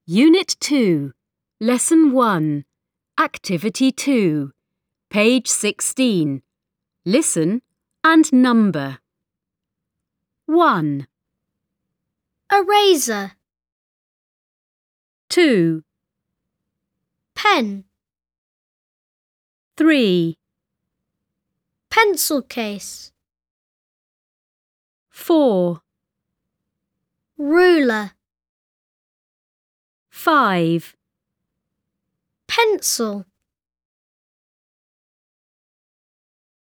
Unit 2, Lesson 1, Activity 2, page 16. Listen and number. 1, Eraser, 2, pen, 3, pencil case, 4, ruler, 5, pencil.